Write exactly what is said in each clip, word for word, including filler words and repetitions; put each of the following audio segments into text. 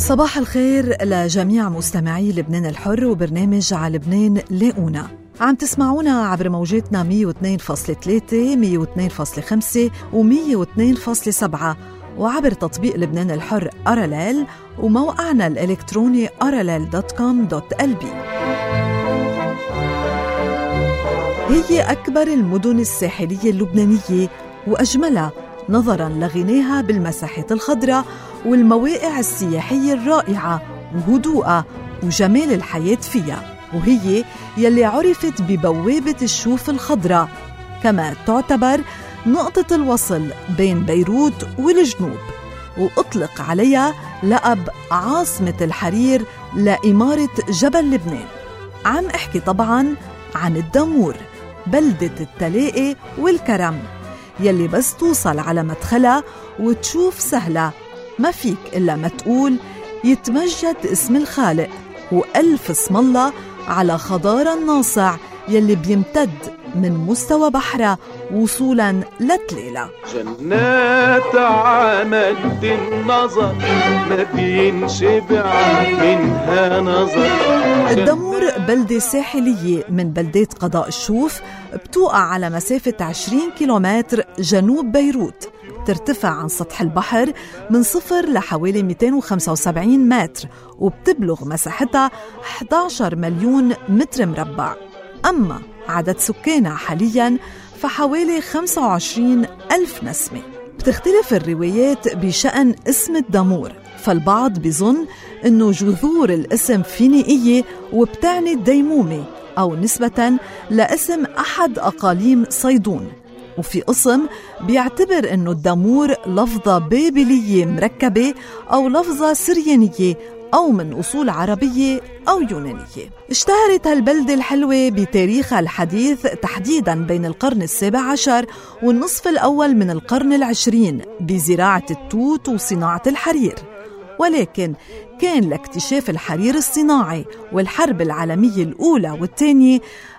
صباح الخير لجميع مستمعي لبنان الحر وبرنامج على لبنان لاقونا. عم تسمعونا عبر موجاتنا مية واثنين فاصلة ثلاثة مية واثنين فاصلة خمسة ومية واثنين فاصلة سبعة وعبر تطبيق لبنان الحر أراليل وموقعنا الإلكتروني أراليل دوت كوم دوت إل بي. هي أكبر المدن الساحلية اللبنانية وأجملها نظراً لغناها بالمساحات الخضراء والمواقع السياحية الرائعة وهدوءها وجمال الحياة فيها، وهي يلي عرفت ببوابة الشوف الخضراء، كما تعتبر نقطة الوصل بين بيروت والجنوب، وأطلق عليها لقب عاصمة الحرير لإمارة جبل لبنان. عم أحكي طبعاً عن الدمور، بلدة التلاقي والكرم يلي بس توصل على مدخلها وتشوف سهلة ما فيك إلا ما تقول يتمجد اسم الخالق وألف اسم الله على خضار الناصع يلي بيمتد من مستوى بحرها وصولاً لتليلة. جنات عمد النظر ما بينشبع منها نظر. الدمور بلدة ساحلية من بلدات قضاء الشوف، بتوقع على مسافة عشرين كيلومتر جنوب بيروت، ترتفع عن سطح البحر من صفر لحوالي مئتين وخمسة وسبعين متر، وبتبلغ مساحتها أحد عشر مليون متر مربع. أما عدد سكانها حالياً فحوالي خمسة وعشرين ألف نسمة. بتختلف الروايات بشأن اسم الدمور، فالبعض بيظن أنه جذور الاسم فينيقية وبتعني الديمومة أو نسبة لاسم أحد أقاليم صيدون، وفي قسم بيعتبر أنه الدمور لفظة بابلية مركبة أو لفظة سريانية أو من أصول عربية أو يونانية. اشتهرت هالبلدة الحلوة بتاريخها الحديث تحديداً بين القرن السابع عشر والنصف الأول من القرن العشرين بزراعة التوت وصناعة الحرير، ولكن كان لاكتشاف الحرير الصناعي والحرب العالمية الأولى والثانية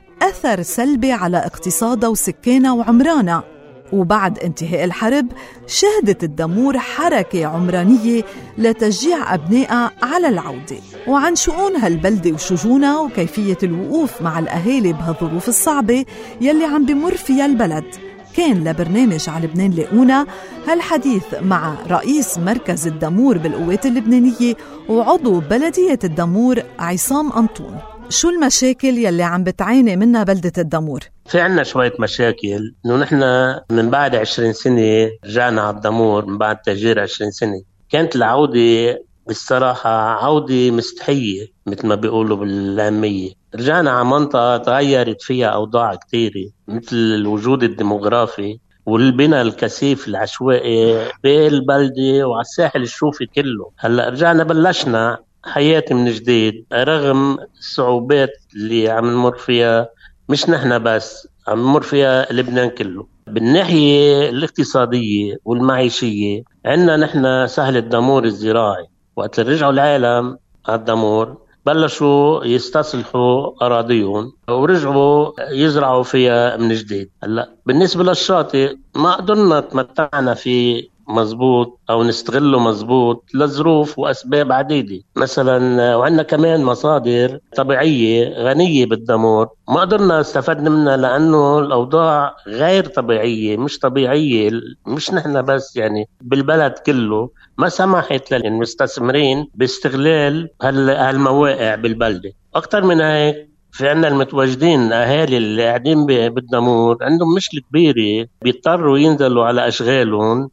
أثر سلبي على اقتصادها وسكانها وعمرانها، وبعد انتهاء الحرب شهدت الدمور حركة عمرانية لتشجيع أبنائها على العودة. وعن شؤون هالبلدة وشجونها وكيفية الوقوف مع الأهالي بهالظروف الصعبة يلي عم بمر فيها البلد، كان لبرنامج على لبنان لاقونا هالحديث مع رئيس مركز الدمور بالقوات اللبنانية وعضو بلدية الدمور عصام أنطون. شو المشاكل يلي عم بتعاني منها بلدة الدمور؟ في عنا شوية مشاكل، إنه نحن من بعد عشرين سنة رجعنا على الدمور من بعد تهجير عشرين سنة. كانت العودة بالصراحة عودة مستحية مثل ما بيقولوا بالعامية. رجعنا على منطقة تغيرت فيها أوضاع كتيرة، مثل الوجود الديموغرافي والبناء الكثيف العشوائي بالبلدة وعلى الساحل الشوفي كله. هلأ رجعنا بلشنا حياتي من جديد رغم الصعوبات اللي عم نمر فيها، مش نحن بس، عم نمر فيها لبنان كله. بالناحية الاقتصادية والمعيشية عنا نحن سهل الدمور الزراعي، وقت رجعوا العالم على الدمور بلشوا يستصلحوا أراضيهم ورجعوا يزرعوا فيها من جديد. هلا بالنسبة للشاطئ ما قدرنا تمتعنا فيه مزبوط أو نستغله مزبوط لظروف وأسباب عديدة. مثلا وعندنا كمان مصادر طبيعية غنية بالدمور ما قدرنا استفدنا منها لأنه الأوضاع غير طبيعية، مش طبيعية، مش نحن بس، يعني بالبلد كله ما سمحت للمستثمرين باستغلال هالمواقع بالبلدة. أكتر من هيك في عنا المتواجدين أهالي اللي قاعدين بالدمور عندهم مشكلة كبيرة، بيضطروا ينزلوا على أشغالهم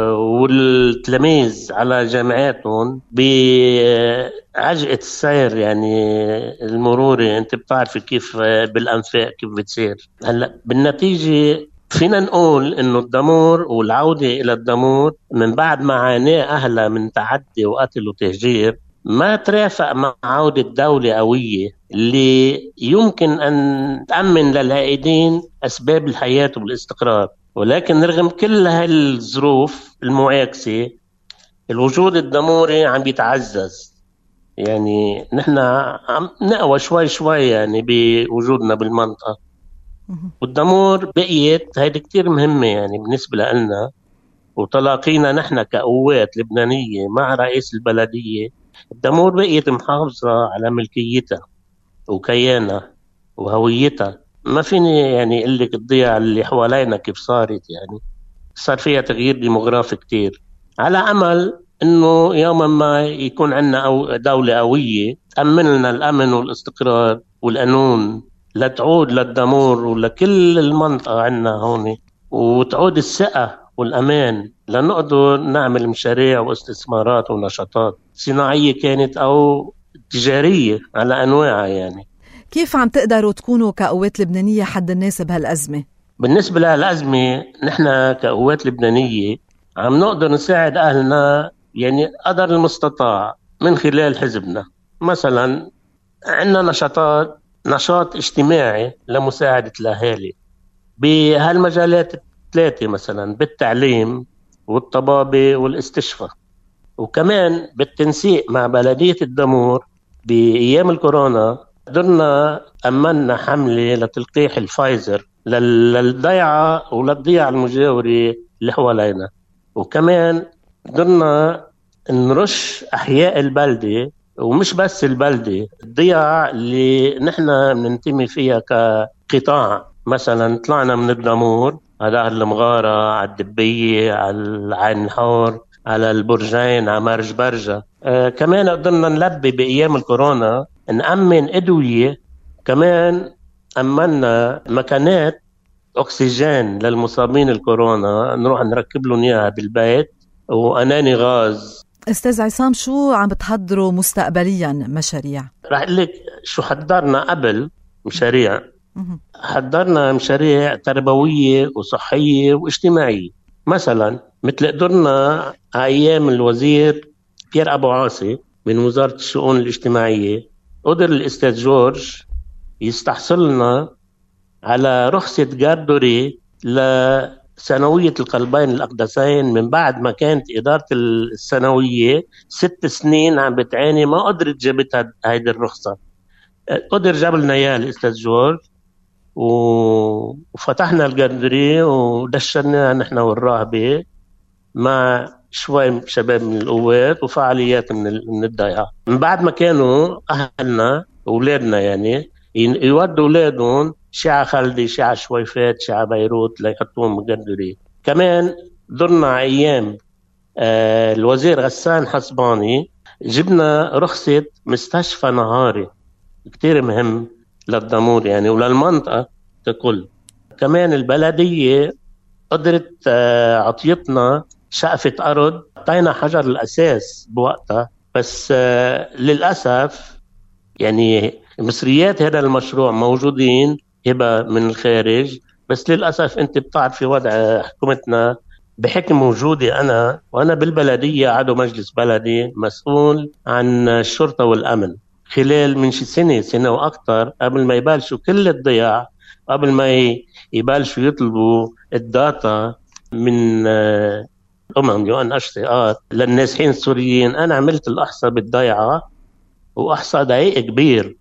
والتلاميذ على جامعاتهم بعجقة السير، يعني المروري انت بتعرف كيف بالأنفاق كيف بتصير. هلأ بالنتيجة فينا نقول إنه الدمور والعودة إلى الدمور من بعد معاناة أهلها من تعدي وقتل وتهجير ما ترافق مع عودة دولة قوية اللي يمكن أن تأمن للعائدين أسباب الحياة والاستقرار. ولكن رغم كل هالظروف المعاكسة الوجود الدموري عم بيتعزز، يعني نحن عم نقوى شوي شوي يعني بوجودنا بالمنطقة، والدمور بقيت هيدي كتير مهمة يعني بالنسبة لنا. وتلاقينا نحن كقوات لبنانية مع رئيس البلدية الدمور بقيت محافظة على ملكيتها وكيانها وهويتها. ما فيني يعني أقول لك الضياع اللي حوالينا كيف صارت، يعني صار فيها تغيير ديموغرافي كتير، على أمل إنه يوما ما يكون عندنا أو دولة قوية تأمن لنا الأمن والاستقرار والقانون، لتعود للدمور ولكل المنطقة عندنا هون، وتعود الثقة والأمان لنقدر نعمل مشاريع واستثمارات ونشاطات صناعية كانت أو تجارية على أنواعها. يعني كيف عم تقدروا تكونوا كقوات لبنانية حد الناس بهالأزمة؟ بالنسبة للأزمة نحن كقوات لبنانية عم نقدر نساعد أهلنا يعني قدر المستطاع من خلال حزبنا. مثلا عندنا نشاطات نشاط اجتماعي لمساعدة الأهالي بهالمجالات الثلاثة، مثلا بالتعليم والطبابة والاستشفاء، وكمان بالتنسيق مع بلدية الدمور. بأيام الكورونا قدرنا أمنا حملة لتلقيح الفايزر للضيعة وللضيعة المجاورة اللي حوالينا، وكمان قدرنا نرش أحياء البلدة، ومش بس البلدة، الضيعة اللي نحن ننتمي فيها كقطاع. مثلا طلعنا من الدمور على المغارة، على الدبية، على عين الحور، على البرجين، على مرج برجة. آه كمان قدرنا نلبي بأيام الكورونا نأمن أدوية، كمان أمنا مكانات أكسجين للمصابين الكورونا نروح نركب لهم إياها بالبيت، وأناني غاز. أستاذ عصام، شو عم بتحضروا مستقبليا مشاريع؟ رح أقول لك شو حضرنا قبل مشاريع. حضرنا مشاريع تربوية وصحية واجتماعية، مثلا مثل قدرنا أيام الوزير بيير أبو عاصي من وزارة الشؤون الاجتماعية، قدر الأستاذ جورج يستحصل لنا على رخصة جاردوري لثانوية القلبين الأقدسين، من بعد ما كانت إدارة الثانوية ست سنين عم بتعاني ما قدرت جابتها هيدي الرخصة. قدر جاب لنا إياها الأستاذ جورج، وفتحنا الجاردوري ودشرنا نحن والراهبة مع شوي شباب من القوات وفعاليات من الضيعة. من بعد ما كانوا أهلنا أولادنا يعني يودوا أولادهم شيعة خلدي، شيعة شويفات، شيعة بيروت ليحطوهم بالجاردوري. كمان درنا أيام آه الوزير غسان حسباني جبنا رخصة مستشفى نهاري، كتير مهم للدمور يعني وللمنطقة ككل. كمان البلدية قدرت آه عطيتنا شقفة أرض، عطينا حجر الأساس بوقتها، بس آه للأسف يعني مصريات هذا المشروع موجودين هبة من الخارج، بس للأسف أنت بتعرفي وضع حكومتنا بحكم وجودي أنا وأنا بالبلدية عضو مجلس بلدي مسؤول عن الشرطة والأمن. خلال من شي سنة سنة وأكثر قبل ما يبالشوا كل الضياع، قبل ما يبالشوا يطلبوا الداتا من الأمم يو إن إتش سي آر للنازحين السوريين، أنا عملت الأحصاء بالضيعة وأحصاء دقيق كبير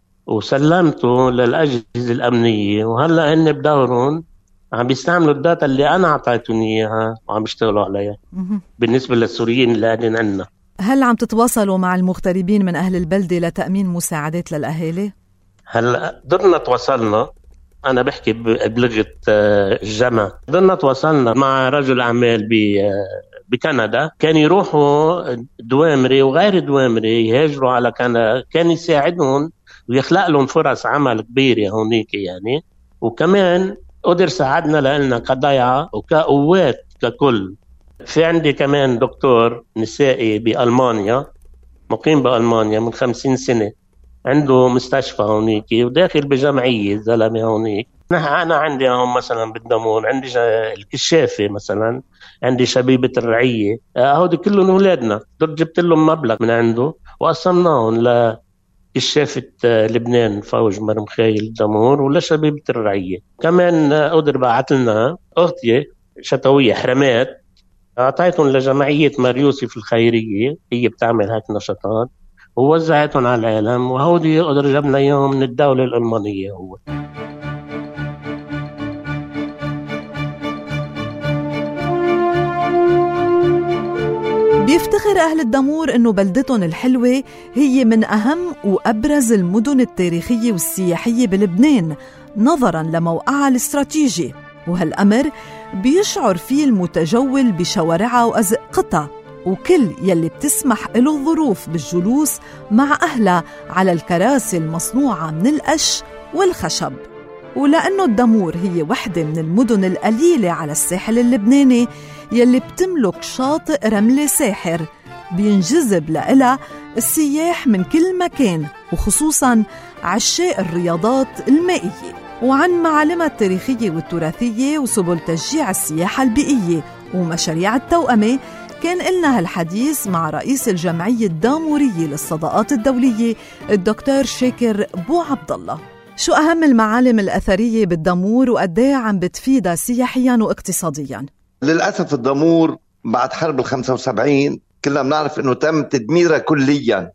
وسلمته للأجهزة الأمنية، وهلأ هن بدورهم عم بيستعملوا الداتا اللي أنا أعطيتهم إياها وعم بيشتغلوا عليها بالنسبة للسوريين اللي قاعدين عندنا. هل عم تتواصلوا مع المغتربين من أهل البلدة لتأمين مساعدات للأهالي؟ هلأ قدرنا تواصلنا، أنا بحكي بلغة الجمع، قدرنا تواصلنا مع رجل أعمال بكندا كان يروحوا دوامري وغير دوامري يهاجروا على كندا، كان يساعدهم ويخلق لهم فرص عمل كبيرة هونيك يعني. وكمان قدر ساعدنا لنا كضيعة وكقوات ككل. في عندي كمان دكتور نسائي بألمانيا، مقيم بألمانيا من خمسين سنة، عنده مستشفى هونيك وداخل بجمعية زلمة هونيك. أنا عندي هم مثلا بالدمور عندي الكشافة، مثلا عندي شبيبة الرعية، هودي كلهم أولادنا. جبت لهم مبلغ من عنده وقسمناهم لكشافة لبنان فوج مرمخايل الدمور ولا شبيبة الرعية. كمان قدر بعت لنا أغطية شتوية حرمات أعطيتهم لجمعية مريوسف الخيرية، هي بتعمل هيك نشاطات ووزعتهم على العالم، وهودي قدر جبنا اياهم من الدولة الألمانية. هو بيفتخر أهل الدمور إنه بلدتهم الحلوة هي من أهم وأبرز المدن التاريخية والسياحية بلبنان نظراً لموقعها الاستراتيجي، وهالأمر بيشعر فيه المتجول بشوارعها وأزقتها وكل يلي بتسمح له الظروف بالجلوس مع أهلها على الكراسي المصنوعة من القش والخشب. ولأنه الدمور هي وحدة من المدن القليلة على الساحل اللبناني يلي بتملك شاطئ رملة ساحر، بينجذب لإلها السياح من كل مكان، وخصوصاً عشاق الرياضات المائية. وعن معالمها التاريخية والتراثية وسبل تشجيع السياحة البيئية ومشاريع التوأمة، كان إلنا هالحديث مع رئيس الجمعية الدامورية للصداقات الدولية الدكتور شاكر بو عبد الله. شو أهم المعالم الأثرية بالدمور وقديه عم بتفيدها سياحياً واقتصادياً؟ للأسف الدمور بعد حرب الخمسة وسبعين كلنا بنعرف إنه تم تدميرها كلياً،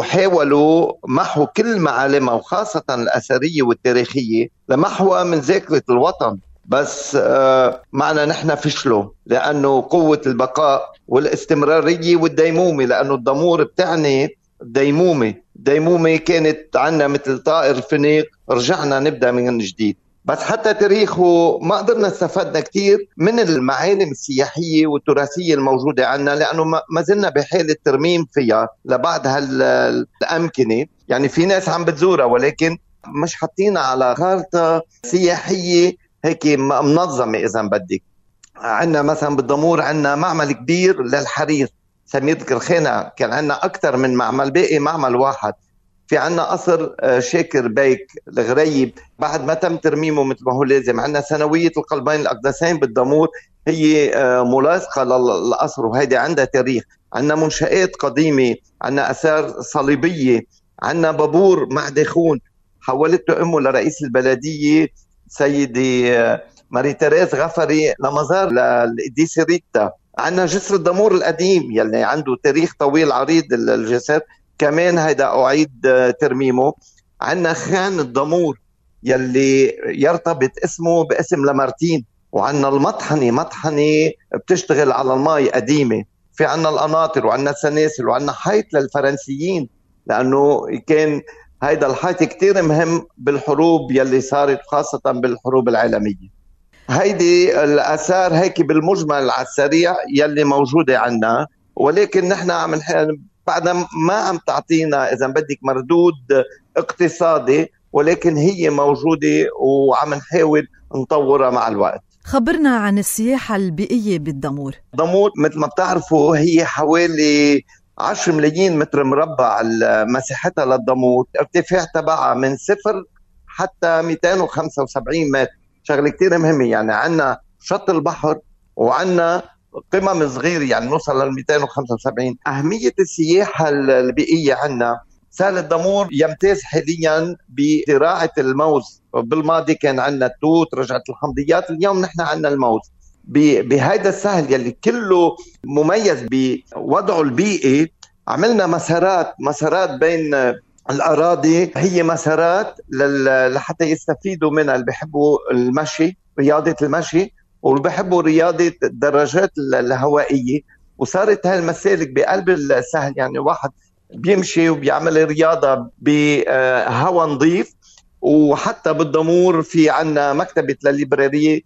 وحاولوا محو كل معالمها وخاصة الأثرية والتاريخية لمحوها من ذاكرة الوطن. بس آه معنا نحن فشلوا، لأنه قوة البقاء والاستمرارية والديمومة، لأنه الدمور بتعني الديمومة. الديمومة كانت عنا مثل طائر الفينيق، رجعنا نبدأ من جديد. بس حتى تاريخه ما قدرنا استفدنا كتير من المعالم السياحية والتراثية الموجودة عنا، لأنه ما زلنا بحالة ترميم فيها لبعض هالأمكنة. يعني في ناس عم بتزورها ولكن مش حاطينها على خارطة سياحية هيك منظمة. إذا بدك عنا مثلا بالدمور عنا معمل كبير للحرير سمير الكرخانة، كان عنا أكثر من معمل، باقي معمل واحد. في عنا قصر شاكر بيك الغريب بعد ما تم ترميمه مثل ما هو لازم. عنا سنوية القلبين الأقدسين بالدمور هي ملاصقة للقصر، وهيدي عندها تاريخ. عنا منشآت قديمة، عنا أثار صليبية، عنا بابور مع داخون حولته أمه لرئيس البلدية سيدي ماري تيريز غفري لمزار للقديسة ريتا. عنا جسر الدمور القديم يلي عنده تاريخ طويل عريض الجسر، كمان هيدا أعيد ترميمه. عنا خان الدمور يلي يرتبط اسمه باسم لامارتين. وعنا المطحنة، مطحنة بتشتغل على الماء قديمة. في عنا القناطر وعنا السلاسل وعنا حيط للفرنسيين، لأنه كان هيدا الحيط كتير مهم بالحروب يلي صارت، خاصة بالحروب العالمية. هيدي الآثار هيك بالمجمل على السريع يلي موجودة عنا، ولكن نحن عم بعد ما عم تعطينا إذا بدك مردود اقتصادي، ولكن هي موجودة وعم نحاول نطورها مع الوقت. خبرنا عن السياحة البيئية بالدمور. دمور مثل ما بتعرفوا هي حوالي عشرة ملايين متر مربع مساحتها للدمور، ارتفاع تبعها من صفر حتى مئتين وخمسة وسبعين متر، شغله كتير مهمه. يعني عنا شط البحر وعنا قمم صغيره يعني نوصل لل مئتين وخمسة وسبعين. اهميه السياحه البيئيه عنا، سهل الدمور يمتاز حاليا بزراعه الموز. بالماضي كان عنا التوت، رجعت الحمضيات، اليوم نحن عنا الموز. بهذا السهل يلي كله مميز بوضعه البيئي، عملنا مسارات مسارات بين الأراضي، هي مسارات لحتى يستفيدوا منها اللي بيحبوا المشي، رياضة المشي، واللي بيحبوا رياضة الدراجات الهوائية. وصارت هاي المسالك بقلب السهل، يعني واحد بيمشي وبيعمل رياضة بهواء نظيف. وحتى بالدمور في عنا مكتبة لليبرارية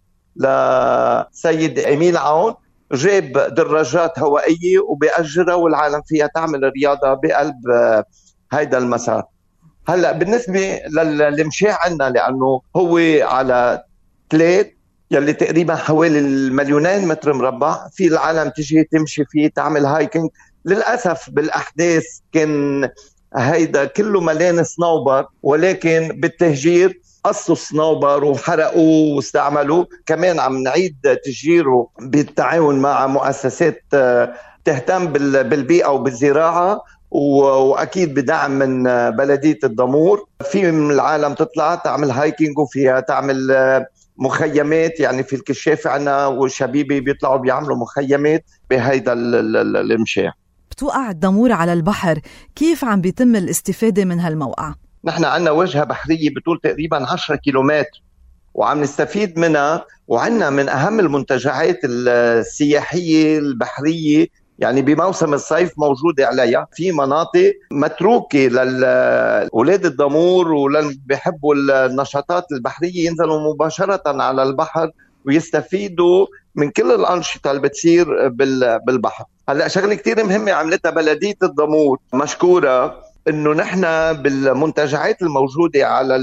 لسيد إميل عون، جاب دراجات هوائية وبيأجرها والعالم فيها تعمل رياضة بقلب هيدا المسار. هلأ بالنسبة للمشي عنا، لأنه هو على ثلاث يلي تقريبا حوالي المليونين متر مربع، في العالم تجي تمشي فيه تعمل هايكينج. للأسف بالأحداث كان هيدا كله مليان سنوبر، ولكن بالتهجير قصوا الصنوبر وحرقوه واستعملوه. كمان عم نعيد تشجيره بالتعاون مع مؤسسات تهتم بالبيئة وبالزراعة، وأكيد بدعم من بلدية الدمور. في من العالم تطلع تعمل هايكينج وفيها تعمل مخيمات، يعني في الكشاف عنا والشبيبي بيطلعوا بيعملوا مخيمات بهيدا المشاع. بتوقع الدمور على البحر، كيف عم بيتم الاستفادة من هالموقع؟ نحن عنا وجهة بحرية بطول تقريبا عشرة كيلومتر وعم نستفيد منها. وعنا من أهم المنتجعات السياحية البحرية يعني بموسم الصيف موجودة عليها. في مناطق متروكة للأولاد الضمور وللي بيحبوا النشاطات البحرية ينزلوا مباشرة على البحر ويستفيدوا من كل الأنشطة اللي بتصير بالبحر. هلأ شغلة كتير مهمة عملتها بلدية الضمور مشكورة، إنه نحن بالمنتجعات الموجودة على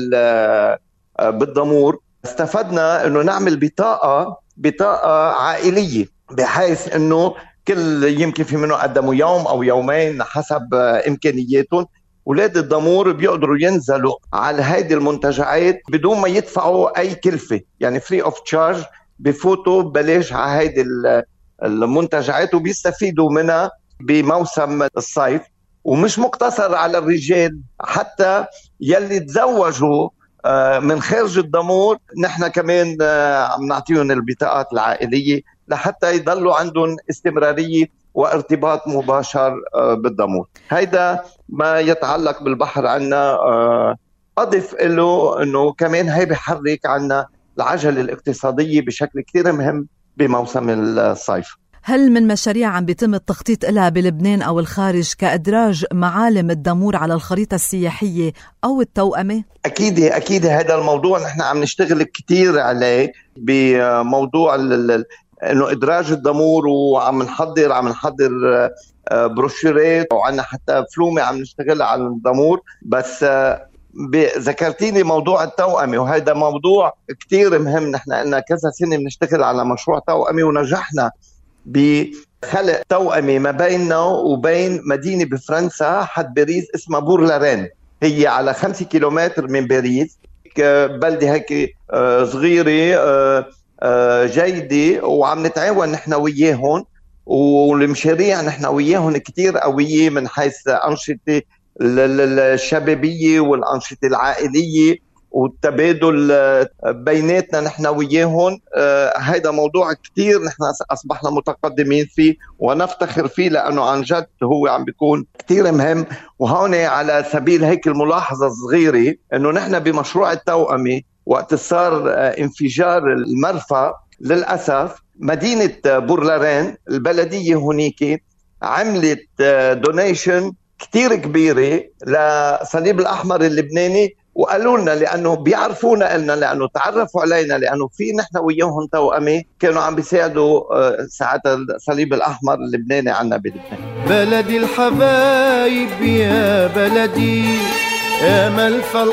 بالضمور استفدنا إنه نعمل بطاقة بطاقة عائلية، بحيث إنه كل يمكن في منه قدموا يوم أو يومين حسب إمكانياتهم، أولاد الضمور بيقدروا ينزلوا على هيدي المنتجعات بدون ما يدفعوا أي كلفة، يعني فري أوف تشارج، بفوتوا ببلاش على هيدي المنتجعات وبيستفيدوا منها بموسم الصيف. ومش مقتصر على الرجال، حتى يلي تزوجوا من خارج الضمور نحن كمان عم نعطيهم البطاقات العائلية لحتى يضلوا عندهم استمرارية وارتباط مباشر بالضمور. هيدا ما يتعلق بالبحر عنا. أضف له أنه كمان هي بيحرك عنا العجلة الاقتصادية بشكل كتير مهم بموسم الصيف. هل من مشاريع عم بيتم التخطيط لها بلبنان أو الخارج كإدراج معالم الضمور على الخريطة السياحية أو التوأمة؟ أكيد أكيد هذا الموضوع نحن عم نشتغل كتير عليه، بموضوع إنه إدراج الضمور، وعم نحضر عم نحضر بروشورات، وعنا حتى فلومة عم نشتغل على الضمور. بس ذكرتيني موضوع التوأمة، وهذا موضوع كتير مهم. نحن قلنا كذا سنة بنشتغل على مشروع توأمة ونجحنا بخلق توأمة ما بيننا وبين مدينة بفرنسا حد باريس اسمها بورلارين. هي على خمسة كيلومتر من باريس، بلدة هيك صغيرة جيدة، وعم نتعاون نحن وياهم، والمشاريع نحن وياهم كتير قوية من حيث أنشطة الشبابية والأنشطة العائلية والتبادل بيناتنا نحن وياهم. هيدا موضوع كتير نحن أصبحنا متقدمين فيه ونفتخر فيه، لأنه عن جد هو عم بيكون كتير مهم. وهون على سبيل هيك الملاحظة الصغيرة، أنه نحن بمشروع التوأمة وقت صار انفجار المرفأ للأسف مدينة بورلارين البلدية هناك عملت دونيشن كتير كبيرة لصليب الأحمر اللبناني، وقالوا لنا لأنه بيعرفونا لنا، لأنه تعرفوا علينا، لأنه في نحن وياهم توأمة كانوا عم بيساعدوا ساعتها الصليب الأحمر اللبناني عنا بلبنان. بلدي الحبايب يا بلدي، يا ملفى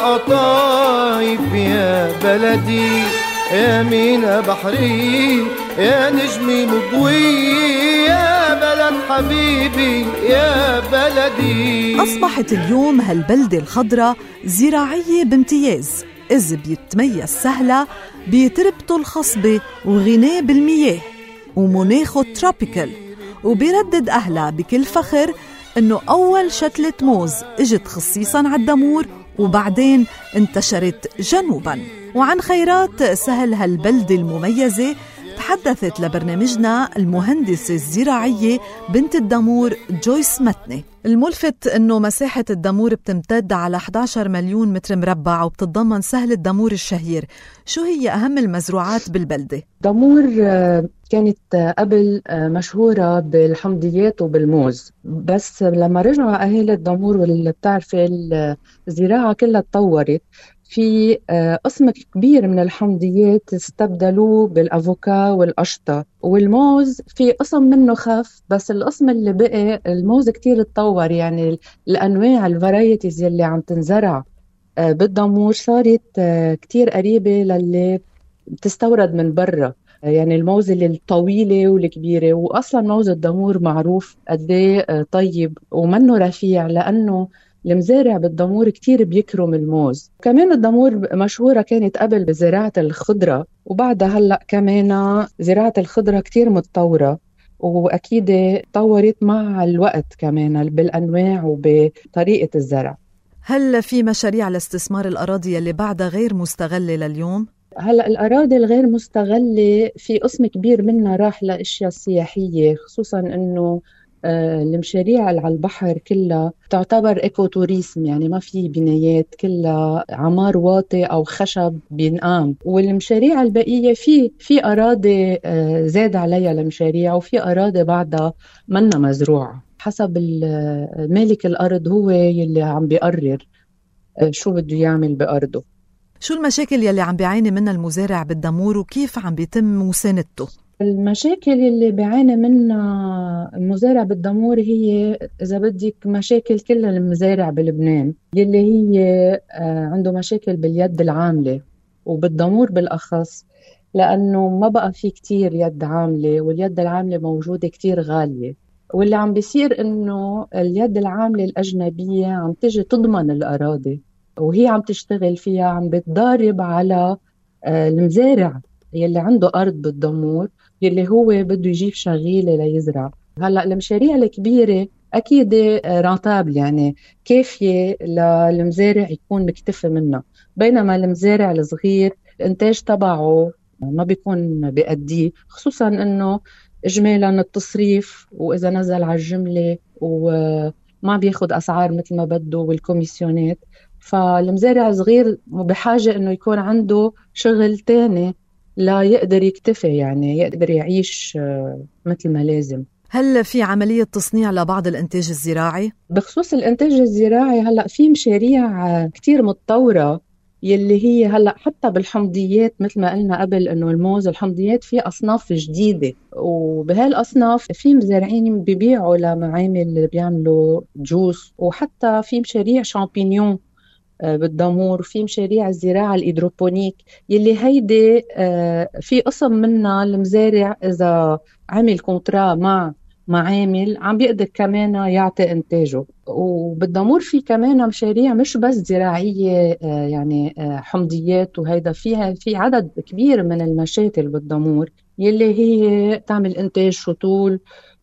القطايب يا بلدي، يا مينا بحري يا نجمي مضوي، يا بلد حبيبي يا بلدي. أصبحت اليوم هالبلدة الخضراء زراعية بامتياز، إذ بيتميز سهلة بتربته الخصبة وغناه بالمياه ومناخه تروبيكال، وبيردد أهلها بكل فخر إنه أول شتلة موز إجت خصيصاً على الضمور وبعدين انتشرت جنوباً. وعن خيرات سهل هالبلدة المميزة تحدثت لبرنامجنا المهندسة الزراعية بنت الضمور جويس متني. الملفت أنه مساحة الضمور بتمتد على أحد عشر مليون متر مربع وبتتضمن سهل الضمور الشهير. شو هي أهم المزروعات بالبلدة؟ ضمور كانت قبل مشهورة بالحمضيات وبالموز، بس لما رجعوا أهالي الضمور واللي بتعرفي الزراعة كلها تطورت، في قسم كبير من الحمضيات استبدلوه بالأفوكا والقشطة، والموز في قسم منه خف، بس القسم اللي بقى الموز كتير تطور. يعني الأنواع الفرايتيز اللي عم تنزرع بالضمور صارت كتير قريبة للي بتستورد من برا، يعني الموز اللي الطويلة والكبيرة. وأصلا موز الضمور معروف قديه طيب ومنه رفيع، لأنه المزارع بالضمور كتير بيكرم الموز. كمان الضمور مشهورة كانت قبل بزراعة الخضرة، وبعدها هلأ كمان زراعة الخضرة كتير متطورة، وأكيد تطورت مع الوقت كمان بالأنواع وبطريقة الزرع. هل في مشاريع لاستثمار الأراضي اللي بعدها غير مستغلة لليوم؟ هلأ الأراضي الغير مستغلة في قسم كبير منها راح لأشياء سياحية، خصوصاً أنه المشاريع اللي على البحر كلها تعتبر ايكو توريسم، يعني ما في بنايات، كلها عمار واطي او خشب بينقام. والمشاريع البقيه في في اراضي زاد عليها المشاريع، وفي اراضي بعدها منا مزروعه، حسب مالك الارض هو يلي عم بيقرر شو بده يعمل بارضه. شو المشاكل يلي عم بيعاني منها المزارع بالدمور وكيف عم بيتم مساندته؟ المشاكل اللي بيعاني منها المزارع بالدمور هي إذا بدك مشاكل كل المزارع بلبنان، يلي هي عنده مشاكل باليد العاملة وبالدمور بالأخص، لأنه ما بقى في كتير يد عاملة، واليد العاملة موجودة كتير غالية. واللي عم بيصير إنه اليد العاملة الأجنبية عم تجي تضمن الأراضي، وهي عم تشتغل فيها، عم بتضارب على المزارع يلي عنده أرض بالدمور، يلي هو بده يجيب شغيلة ليزرع. هلأ المشاريع الكبيرة أكيد رانتابل، يعني كافية للمزارع يكون مكتفي منها، بينما المزارع الصغير الإنتاج تبعه ما بيكون بيأديه، خصوصا إنه إجمالا التصريف وإذا نزل على الجملة وما بياخد أسعار مثل ما بده والكوميسيونات. فالمزارع الصغير بحاجة إنه يكون عنده شغل تاني لا يقدر يكتفي، يعني يقدر يعيش مثل ما لازم. هل في عملية تصنيع لبعض الإنتاج الزراعي؟ بخصوص الإنتاج الزراعي هلأ في مشاريع كتير متطورة، يلي هي هلأ حتى بالحمضيات مثل ما قلنا قبل إنه الموز، الحمضيات في أصناف جديدة، وبهالأصناف في مزارعين بيبيعوا لمعامل اللي بيعملوا جوس، وحتى في مشاريع شامبينيون بالدمور، في مشاريع الزراعة الإيدروبونيك يلي هيدي في قسم منها المزارع إذا عمل كونترا مع معامل عم بيقدر كمان يعطي إنتاجه. وبالدمور في كمان مشاريع مش بس زراعية، يعني حمضيات وهيدا، فيها في عدد كبير من المشاتل بالدمور يلي هي تعمل إنتاج شطول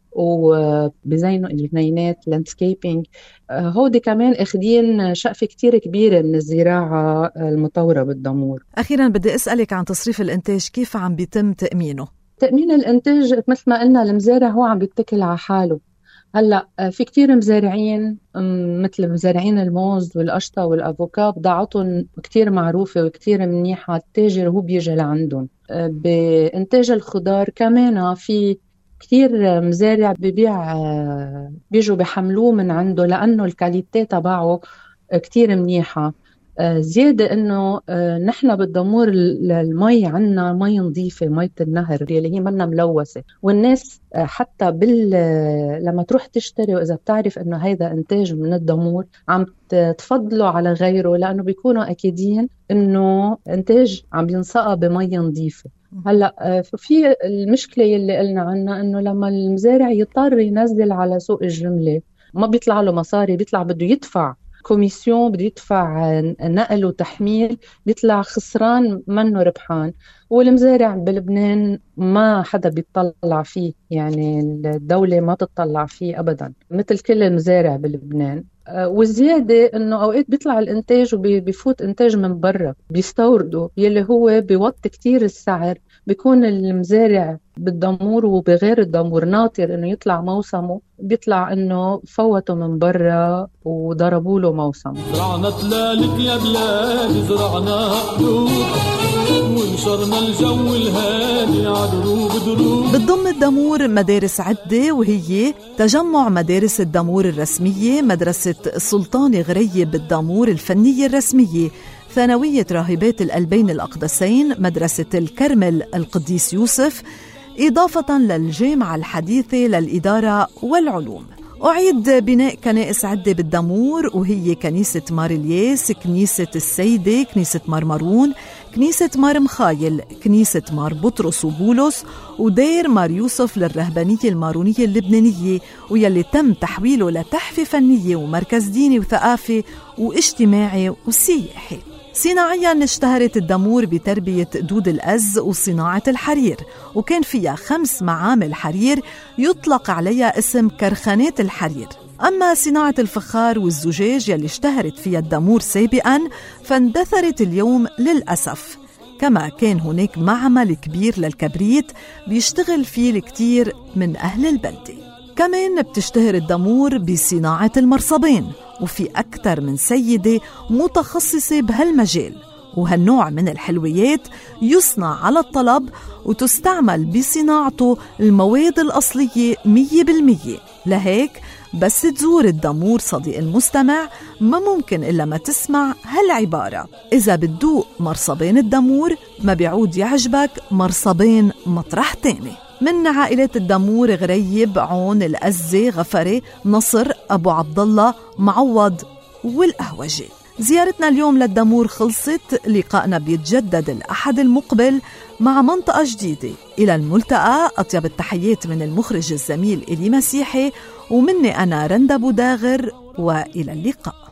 وبزينوا الجنينات لاندسكيبينج. هودي كمان اخدين شقفة كتير كبيرة من الزراعة المطورة بالدمور. أخيرا بدي أسألك عن تصريف الإنتاج، كيف عم بيتم تأمينه؟ تأمين الإنتاج مثل ما قلنا المزارع هو عم بيتكل على حاله. هلأ في كتير مزارعين مثل مزارعين الموز والقشطة والأفوكا بضاعتهم كتير معروفة وكتير منيحة، التاجر هو بيجي لعندهم. بإنتاج الخضار كمان في كتير مزارع ببيع بيجوا بحملوه من عنده لأنه الكاليتي تبعه كتير منيحة. زيادة إنه نحن بالدمور المي عنا مي نظيفة، مية النهر اللي هي منا ملوثة، والناس حتى بال لما تروح تشتري وإذا بتعرف إنه هيدا إنتاج من الدمور عم تفضله على غيره، لأنه بيكونوا أكيدين إنه إنتاج عم ينسقى بمي نظيفة. هلأ في المشكلة اللي قلنا عنها إنه لما المزارع يضطر ينزل على سوق الجملة ما بيطلع له مصاري، بيطلع بده يدفع كوميسيون، بده يدفع نقل وتحميل، بيطلع خسران منه ربحان. والمزارع بلبنان ما حدا بيطلع فيه، يعني الدولة ما تطلع فيه أبدا مثل كل المزارع بلبنان. والزيادة إنه أوقات بيطلع الإنتاج وبيفوت إنتاج من برا بيستوردوا، يلي هو بيوطي كتير السعر. بيكون المزارع بالدمور وبغير الدمور ناطر إنه يطلع موسمه، بيطلع إنه فوتوا من برا وضربوا له موسم. زرعنا تلالك يا بلادي، زرعنا حدود ونشرنا الجو الهادي عدروب دروب. بتضم الدمور مدارس عدة، وهي تجمع مدارس الدمور الرسمية، مدرسة السلطان غريب بالدمور الفنية الرسمية، ثانوية راهبات القلبين الأقدسين، مدرسة الكرمل القديس يوسف، إضافة للجامعة الحديثة للإدارة والعلوم. أعيد بناء كنائس عدة بالدمور، وهي كنيسة مار الياس، كنيسة السيدة، كنيسة مار مارون، كنيسة مار مخايل، كنيسة مار بطرس وبولس، ودير مار يوسف للرهبانية المارونية اللبنانية، ويلي تم تحويله لتحفة فنية ومركز ديني وثقافي واجتماعي وسياحي. صناعياً اشتهرت الدمور بتربية دود الأز وصناعة الحرير، وكان فيها خمس معامل حرير يطلق عليها اسم كرخانات الحرير. أما صناعة الفخار والزجاج يلي اشتهرت فيها الدمور سابقاً فاندثرت اليوم للأسف. كما كان هناك معمل كبير للكبريت بيشتغل فيه الكثير من أهل البلدة. كمان بتشتهر الدمور بصناعة المرصبين، وفي أكثر من سيدة متخصصة بهالمجال، وهالنوع من الحلويات يصنع على الطلب وتستعمل بصناعته المواد الأصلية مية بالمية. لهيك بس تزور الدمور صديق المستمع ما ممكن إلا ما تسمع هالعبارة: إذا بتدوق مرصبين الدمور ما بيعود يعجبك مرصبين مطرح تاني. من عائلات الدمور غريب، عون، الأزة، غفري، نصر، أبو عبد الله، معوض والقهوجي. زيارتنا اليوم للدمور خلصت، لقائنا بيتجدد الأحد المقبل مع منطقة جديدة. إلى الملتقى، أطيب التحيات من المخرج الزميل إلي مسيحي ومني أنا رندا بوداغر، وإلى اللقاء.